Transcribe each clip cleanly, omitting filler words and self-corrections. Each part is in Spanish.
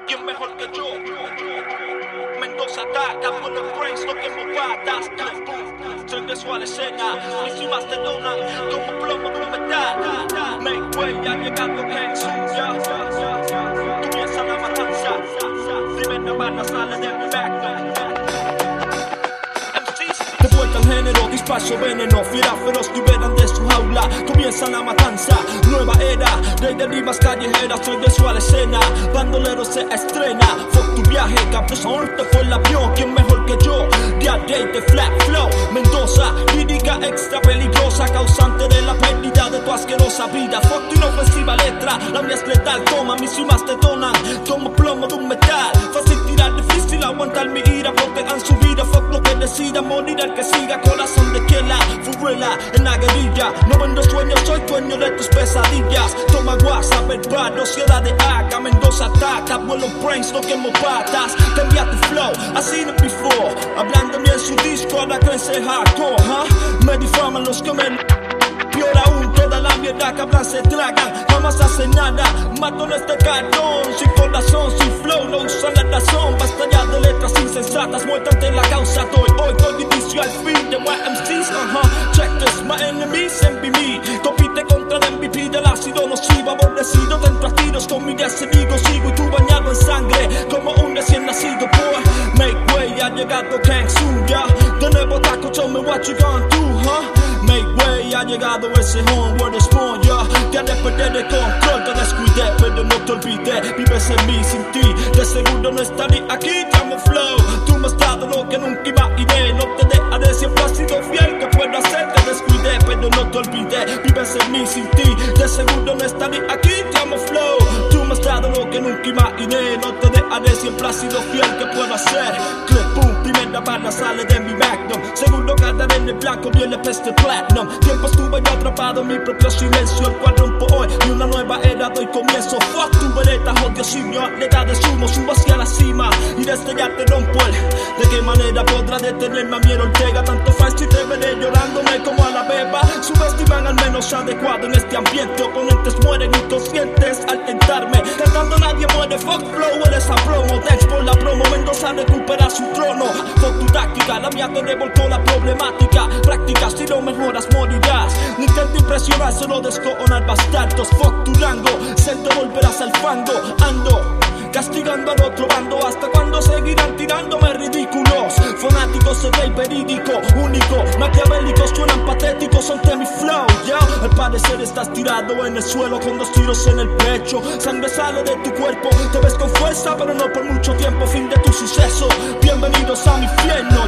¿quién mejor que yo? Mendoza ataca, por los brains no quemo patas. Regreso a la escena, mis rimas te donan como plomo de un metal. Make way, ha llegado Ken Suya. Comienza la matanza, tremenda banda sale de mi background. De vuelta al género, dispaso veneno, fiera feroz liberan de su jaula. Comienza la matanza, nueva era, rey de rimas callejeras, regreso a la escena. Bandolero se estrena, fuck tu viaje, cabrón, te fue el avión. ¿Quién mejor que yo? De flat flow, Mendoza, lírica extra peligrosa, causante de la pérdida de tu asquerosa vida. Fuck tu inofensiva letra, la mía es letal, toma, mis rimas detonan como plomo de un metal. Fácil tirar, difícil aguantar mi ira, protejan su vida. Fuck lo que decida, morir el que siga. Corazón de Kela, Furuela en la guerrilla. No vendo sueños, soy dueño de tus pesadillas. Toma guasa, verbal, ciudad de Acá. Mendoza ataca, vuelo brains, no quemo patas. Cambia tu flow, I seen it before. Hablando bien su disco, ahora crece hardcore, Me difaman los que me... Peor aún, toda la mierda que hablan se tragan. Jamás hacen nada, mato en este cartón. Sin corazón, sin flow, no usan la razón. Basta ya de letras insensatas, muerta ante la causa. Hoy doy inicio al fin de YMCs, Check this, my enemies envy me. Compite contra el MVP del ácido nocivo. Aborrecido dentro a tiros con mi enemigo. Sigo y tú bañado en sangre, como un recién nacido, boy. Make way, ha llegado Ken Suya. De nuevo taco, tell me what you gonna do, Make way, ha llegado ese homeward spawn, Te haré perder el control, te descuidé, pero no te olvidé. Vives en mí, sin ti, de seguro no estaría aquí. Llamo flow, tú me has dado lo que nunca imaginé. No te dejaré, siempre has sido fiel. Que puedo hacer, te descuidé, pero no te olvidé. Vives en mí, sin ti, de seguro no estaría aquí. Llamo flow, tú me has dado lo que nunca imaginé. No te dejaré, siempre has sido fiel. Que puedo hacer, clip, boom, primera bala sale de mi magnum. Seguro ganaré en el blanco, viene peste platinum. Tiempo estuve yo atrapado en mi propio silencio, el cual rompo hoy y una nueva era doy comienzo. Fuck tu vereta, odio simio, atleta de sumo, subo hacia la cima y desde ya te rompo el. ¿De qué manera podrá detenerme a mi Ortega? Tanto fácil te veré llorándome como a la beba. Subestiman al menos adecuado en este ambiente. Oponentes mueren inconscientes al tentarme. Cantando nadie muere, fuck flow, eres a promo. Thanks por la promo, Mendoza recupera su trono. Fuck tu táctica, la mía te revolcó la problemática. Práctica, si lo mejoras morirás. Ni intento impresionar, solo descoronar bastardos. Fuck tu rango, sé te volverás al fango. Ando castigando al otro bando. ¿Hasta cuando seguirán tirándome ridículos? Fanáticos de rey verídico, único, maquiavélicos, suenan patéticos ante mi flow, Al parecer estás tirado en el suelo con 2 tiros en el pecho. Sangre sale de tu cuerpo, te ves con fuerza, pero no por mucho tiempo. Fin de tu suceso, bienvenidos a mi infierno,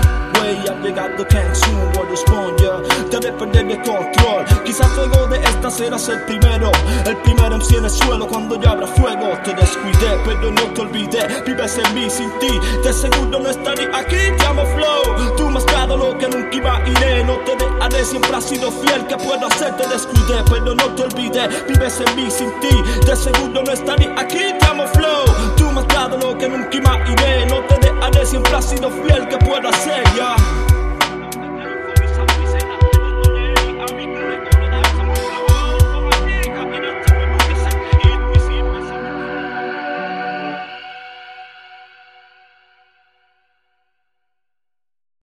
Ha llegado Ken Suya, World Spawn, Te haré perder el control. Quizás fuego de esta serás el primero MC en el suelo cuando ya habrá fuego. Te descuidé, pero no te olvidé. Vives en mí, sin ti, de seguro no estaría aquí. Llamo flow, tú me has dado lo que nunca imaginé. No te dejaré, siempre has sido fiel. ¿Qué puedo hacer? Te descuidé, pero no te olvidé. Vives en mí, sin ti, de seguro no estaría aquí. Llamo flow, tú me has dado lo que nunca imaginé. No te dejaré, siempre has sido fiel. ¿Qué puedo hacer,